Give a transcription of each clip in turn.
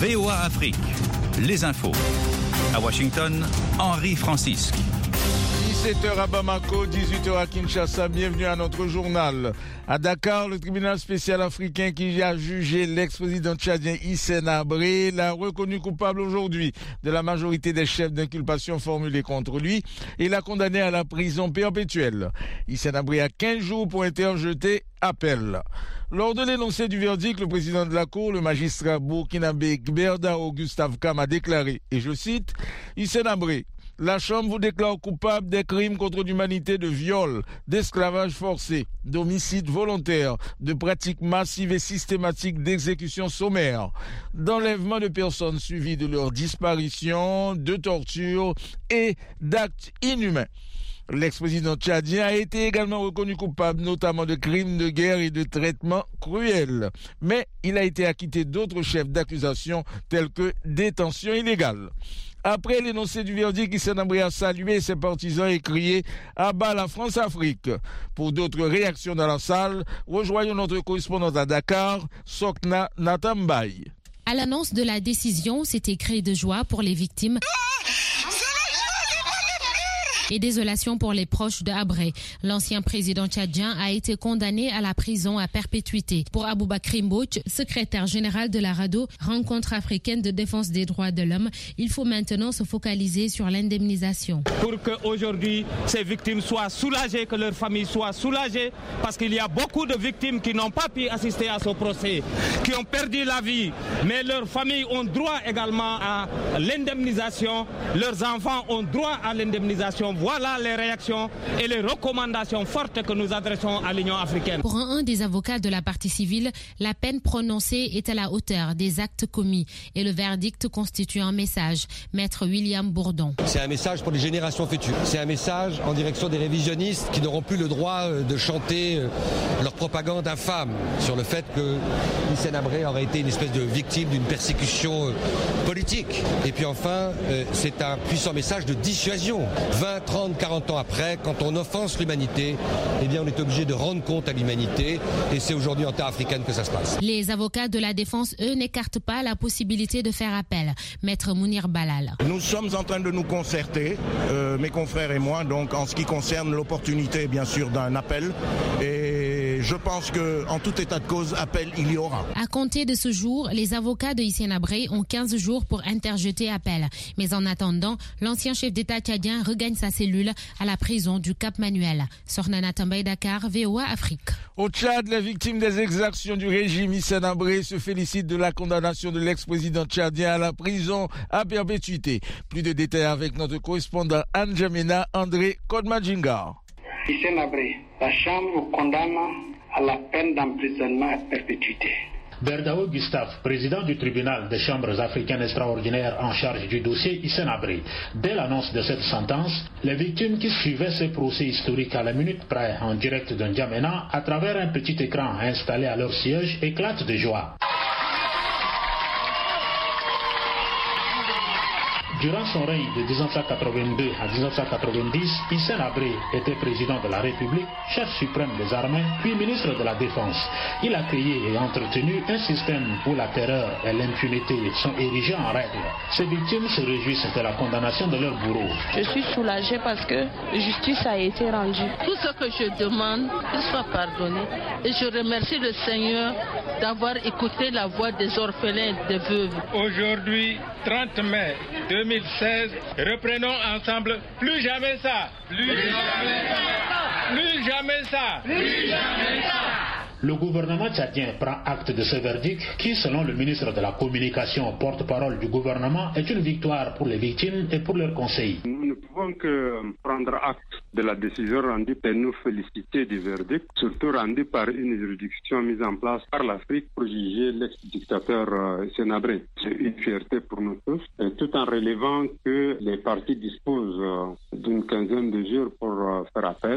VOA Afrique, les infos. À Washington, Henri Francisque. 17h à Bamako, 18h à Kinshasa, bienvenue à notre journal. À Dakar, le tribunal spécial africain qui a jugé l'ex-président tchadien Hissène Habré l'a reconnu coupable aujourd'hui de la majorité des chefs d'inculpation formulés contre lui et l'a condamné à la prison perpétuelle. Hissène Habré a 15 jours pour interjeter appel. Lors de l'énoncé du verdict, le président de la Cour, le magistrat burkinabé Gberdao Gustave Kam a déclaré, et je cite, « Hissène Habré, la Chambre vous déclare coupable des crimes contre l'humanité de viol, d'esclavage forcé, d'homicide volontaire, de pratiques massives et systématiques d'exécution sommaire, d'enlèvement de personnes suivies de leur disparition, de torture et d'actes inhumains. » L'ex-président tchadien a été également reconnu coupable notamment de crimes de guerre et de traitements cruels. Mais il a été acquitté d'autres chefs d'accusation tels que détention illégale. Après l'énoncé du verdict, Hissène Habré a salué ses partisans et crié « À bas la France-Afrique ». Pour d'autres réactions dans la salle, rejoignons notre correspondante à Dakar, Sokna Natambaye. À l'annonce de la décision, c'était cri de joie pour les victimes et désolation pour les proches de Habré. L'ancien président tchadien a été condamné à la prison à perpétuité. Pour Aboubakry Mbouch, secrétaire général de la RADDHO, Rencontre africaine de défense des droits de l'homme, il faut maintenant se focaliser sur l'indemnisation. Pour qu'aujourd'hui, ces victimes soient soulagées, que leurs familles soient soulagées, parce qu'il y a beaucoup de victimes qui n'ont pas pu assister à ce procès, qui ont perdu la vie, mais leurs familles ont droit également à l'indemnisation, leurs enfants ont droit à l'indemnisation. Voilà les réactions et les recommandations fortes que nous adressons à l'Union africaine. Pour un des avocats de la partie civile, la peine prononcée est à la hauteur des actes commis et le verdict constitue un message. Maître William Bourdon. C'est un message pour les générations futures. C'est un message en direction des révisionnistes qui n'auront plus le droit de chanter leur propagande infâme sur le fait que Hissène Habré aurait été une espèce de victime d'une persécution politique. Et puis enfin, c'est un puissant message de dissuasion. 20, 30, 40 ans après, quand on offense l'humanité, eh bien on est obligé de rendre compte à l'humanité et c'est aujourd'hui en terre africaine que ça se passe. Les avocats de la défense, eux, n'écartent pas la possibilité de faire appel. Maître Mounir Balal. Nous sommes en train de nous concerter, mes confrères et moi, donc en ce qui concerne l'opportunité bien sûr d'un appel et je pense qu'en tout état de cause, appel il y aura. À compter de ce jour, les avocats de Hissène Habré ont 15 jours pour interjeter appel. Mais en attendant, l'ancien chef d'État tchadien regagne sa cellule à la prison du Cap Manuel. Sornana Tambay, Dakar, VOA Afrique. Au Tchad, les victimes des exactions du régime Hissène Habré se félicitent de la condamnation de l'ex-président tchadien à la prison à perpétuité. Plus de détails avec notre correspondant Anne Jamena, André Kodmadjingar. Hissène Habré, la Chambre vous condamne à la peine d'emprisonnement à perpétuité. Gberdao Gustave, président du tribunal des chambres africaines extraordinaires en charge du dossier Hissène Habré. Dès l'annonce de cette sentence, les victimes qui suivaient ce procès historique à la minute près en direct de N'Djamena à travers un petit écran installé à leur siège éclatent de joie. Durant son règne de 1982 à 1990, Hissène Habré était président de la République, chef suprême des armées, puis ministre de la Défense. Il a créé et entretenu un système où la terreur et l'impunité sont érigées en règle. Ces victimes se réjouissent de la condamnation de leur bourreau. Je suis soulagée parce que justice a été rendue. Tout ce que je demande, qu'il soit pardonné. Et je remercie le Seigneur d'avoir écouté la voix des orphelins et des veuves. Aujourd'hui, 30 mai 2016, reprenons ensemble plus jamais ça. Plus jamais ça. Plus jamais ça. Plus jamais ça. Le gouvernement tchadien prend acte de ce verdict qui, selon le ministre de la Communication, porte-parole du gouvernement, est une victoire pour les victimes et pour leurs conseils. Nous ne pouvons que prendre acte de la décision rendue et nous féliciter du verdict, surtout rendu par une juridiction mise en place par l'Afrique pour juger l'ex-dictateur Hissène Habré. C'est une fierté pour nous tous, tout en relevant que les parties disposent d'une quinzaine de jours pour faire appel.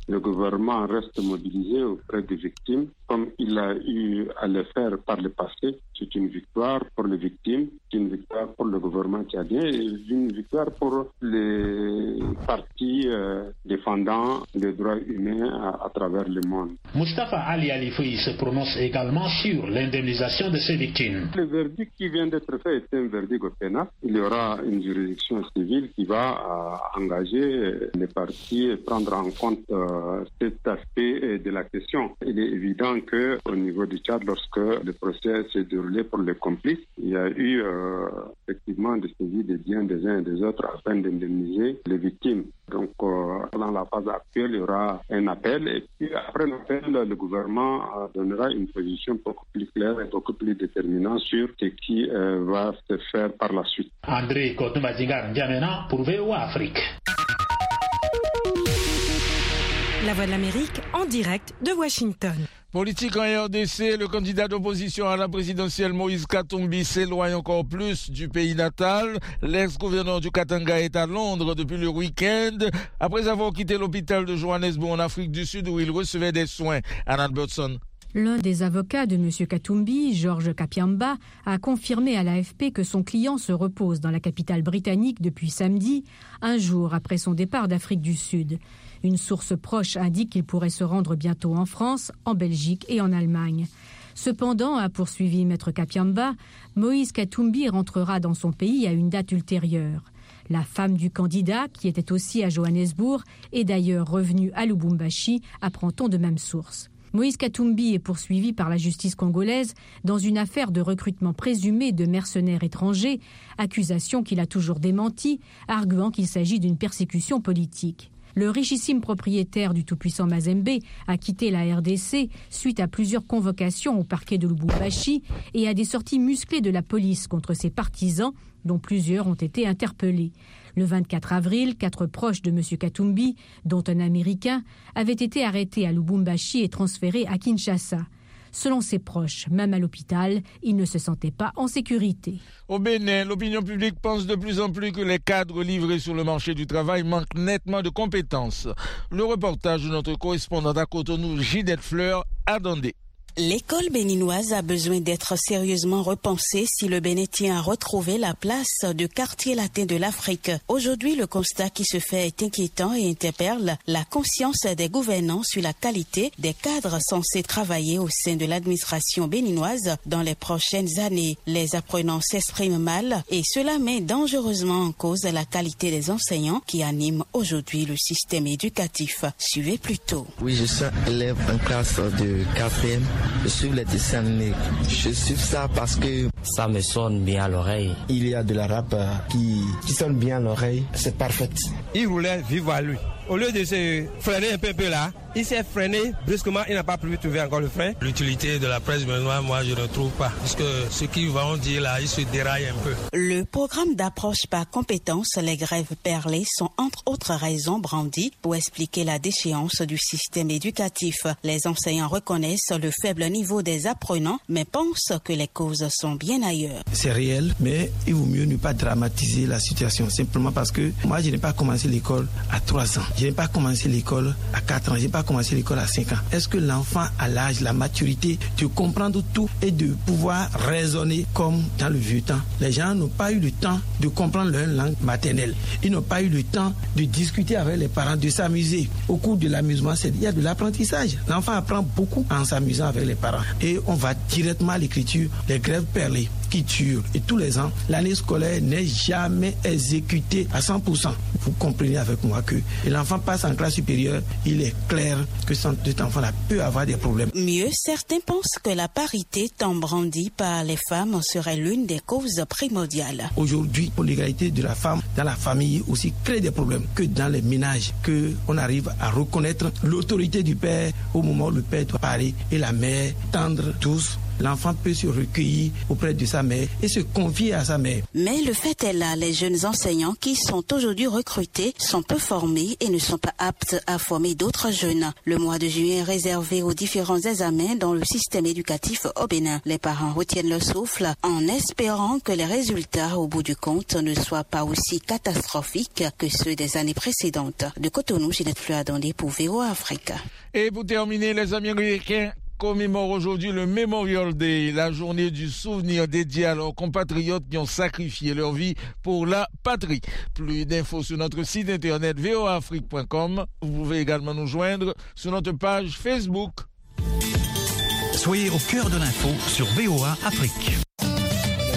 Le gouvernement reste mobilisé auprès des victimes, comme il a eu à le faire par le passé. C'est une victoire pour les victimes, c'est une victoire pour le gouvernement tchadien et une victoire pour les partis défendant les droits humains à travers le monde. Mustafa Ali Alifoui se prononce également sur l'indemnisation de ces victimes. Le verdict qui vient d'être fait est un verdict au pénal. Il y aura une juridiction civile qui va engager les partis et prendre en compte cet aspect de la question. Il est évident qu'au niveau du Tchad, lorsque le procès s'est déroulé pour les complices, il y a eu effectivement des saisies des biens des uns et des autres afin d'indemniser les victimes. Donc, dans la phase actuelle, il y aura un appel et puis après l'appel, le gouvernement donnera une position beaucoup plus claire et beaucoup plus déterminante sur ce qui va se faire par la suite. André Kotumbazingar N'Djamena pour VOA Afrique. La Voix de l'Amérique en direct de Washington. Politique en RDC, le candidat d'opposition à la présidentielle Moïse Katumbi s'éloigne encore plus du pays natal. L'ex-gouverneur du Katanga est à Londres depuis le week-end, après avoir quitté l'hôpital de Johannesburg en Afrique du Sud où il recevait des soins. Anna Albertson. L'un des avocats de M. Katumbi, George Kapiamba, a confirmé à l'AFP que son client se repose dans la capitale britannique depuis samedi, un jour après son départ d'Afrique du Sud. Une source proche indique qu'il pourrait se rendre bientôt en France, en Belgique et en Allemagne. Cependant, a poursuivi Maître Kapiamba, Moïse Katumbi rentrera dans son pays à une date ultérieure. La femme du candidat, qui était aussi à Johannesburg, est d'ailleurs revenue à Lubumbashi, apprend-on de même source. Moïse Katumbi est poursuivi par la justice congolaise dans une affaire de recrutement présumé de mercenaires étrangers, accusation qu'il a toujours démentie, arguant qu'il s'agit d'une persécution politique. Le richissime propriétaire du tout-puissant Mazembe a quitté la RDC suite à plusieurs convocations au parquet de Lubumbashi et à des sorties musclées de la police contre ses partisans, dont plusieurs ont été interpellés. Le 24 avril, 4 proches de M. Katumbi, dont un Américain, avaient été arrêtés à Lubumbashi et transférés à Kinshasa. Selon ses proches, même à l'hôpital, il ne se sentait pas en sécurité. Au Bénin, l'opinion publique pense de plus en plus que les cadres livrés sur le marché du travail manquent nettement de compétences. Le reportage de notre correspondante à Cotonou, Ginette Fleur, a Dandé. L'école béninoise a besoin d'être sérieusement repensée si le Bénin tient à retrouver la place de quartier latin de l'Afrique. Aujourd'hui, le constat qui se fait est inquiétant et interpelle la conscience des gouvernants sur la qualité des cadres censés travailler au sein de l'administration béninoise dans les prochaines années. Les apprenants s'expriment mal et cela met dangereusement en cause la qualité des enseignants qui animent aujourd'hui le système éducatif. Suivez plutôt. Oui, je suis élève en classe de 4e. Je suis les dessins animés. Je suis ça parce que ça me sonne bien à l'oreille. Il y a de la rap qui sonne bien à l'oreille. C'est parfait. Il voulait vivre à lui. Au lieu de se freiner un peu là, il s'est freiné brusquement, il n'a pas pu trouver encore le frein. L'utilité de la presse béninoise, moi je ne trouve pas. Parce que ce qu'ils vont dire là, ils se déraillent un peu. Le programme d'approche par compétences, les grèves perlées, sont entre autres raisons brandies pour expliquer la déchéance du système éducatif. Les enseignants reconnaissent le faible niveau des apprenants, mais pensent que les causes sont bien ailleurs. C'est réel, mais il vaut mieux ne pas dramatiser la situation, simplement parce que moi je n'ai pas commencé l'école à 3 ans. Je n'ai pas commencé l'école à 4 ans, je n'ai pas commencé l'école à 5 ans. Est-ce que l'enfant a l'âge, la maturité de comprendre tout et de pouvoir raisonner comme dans le vieux temps? Les gens n'ont pas eu le temps de comprendre leur langue maternelle. Ils n'ont pas eu le temps de discuter avec les parents, de s'amuser. Au cours de l'amusement, il y a de l'apprentissage. L'enfant apprend beaucoup en s'amusant avec les parents. Et on va directement à l'écriture, les grèves perlées qui tuent. Et tous les ans, l'année scolaire n'est jamais exécutée à 100%. Vous comprenez avec moi que l'enfant passe en classe supérieure, il est clair que cet enfant-là peut avoir des problèmes. Mieux, certains pensent que la parité tant brandie par les femmes serait l'une des causes primordiales. Aujourd'hui, l'égalité de la femme dans la famille aussi crée des problèmes. Que dans les ménages, qu'on arrive à reconnaître l'autorité du père au moment où le père doit parler et la mère tendre tous l'enfant peut se recueillir auprès de sa mère et se confier à sa mère. Mais le fait est là, les jeunes enseignants qui sont aujourd'hui recrutés sont peu formés et ne sont pas aptes à former d'autres jeunes. Le mois de juin est réservé aux différents examens dans le système éducatif au Bénin. Les parents retiennent leur souffle en espérant que les résultats au bout du compte ne soient pas aussi catastrophiques que ceux des années précédentes. De Cotonou, Ginette Fleur-Adondé pour VOA Afrique. Et pour terminer, les Américains commémorent aujourd'hui le Memorial Day, la journée du souvenir dédiée à leurs compatriotes qui ont sacrifié leur vie pour la patrie. Plus d'infos sur notre site internet voaafrique.com. Vous pouvez également nous joindre sur notre page Facebook. Soyez au cœur de l'info sur VOA Afrique.